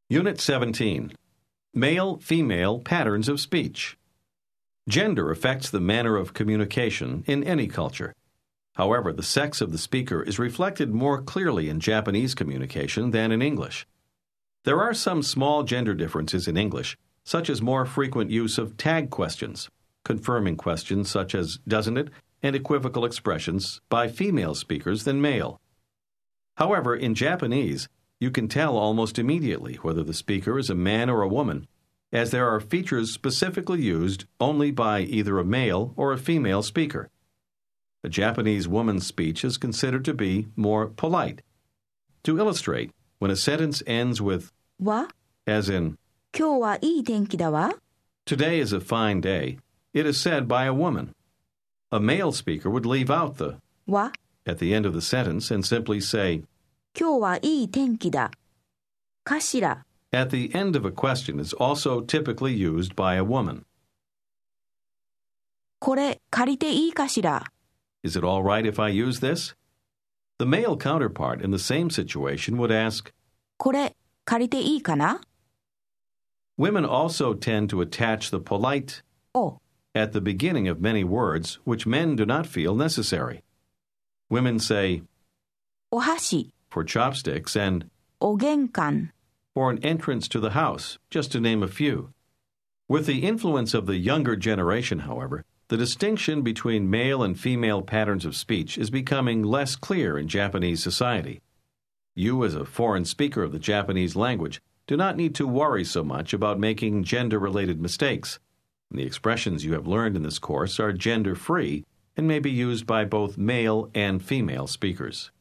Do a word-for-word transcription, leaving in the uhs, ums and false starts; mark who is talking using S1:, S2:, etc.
S1: Unit seventeen. Male-female patterns of speech. Gender affects the manner of communication in any culture. However, the sex of the speaker is reflected more clearly in Japanese communication than in English. There are some small gender differences in English, such as more frequent use of tag questions, confirming questions such as "doesn't it?" and equivocal expressions by female speakers than male. However, in Japanese, you can tell almost immediately whether the speaker is a man or a woman, as there are features specifically used only by either a male or a female speaker. A Japanese woman's speech is considered to be more polite. To illustrate, when a sentence ends with
S2: は
S1: as in,
S2: 今日はいい天気だわ
S1: today is a fine day, it is said by a woman. A male speaker would leave out the
S2: は
S1: at the end of the sentence and simply say,
S2: 今日はいい天気だかしら
S1: at the end of a question is also typically used by a woman.
S2: これ借りていいかしら
S1: Is it all right if I use this? The male counterpart in the same situation would ask,
S2: これ借りていいかな
S1: women also tend to attach the polite
S2: お
S1: at the beginning of many words which men do not feel necessary. Women say
S2: お箸
S1: for chopsticks and
S2: お玄関
S1: for an entrance to the house, just to name a few. With the influence of the younger generation, however, the distinction between male and female patterns of speech is becoming less clear in Japanese society. You, as a foreign speaker of the Japanese language, do not need to worry so much about making gender-related mistakes. The expressions you have learned in this course are gender-free and may be used by both male and female speakers.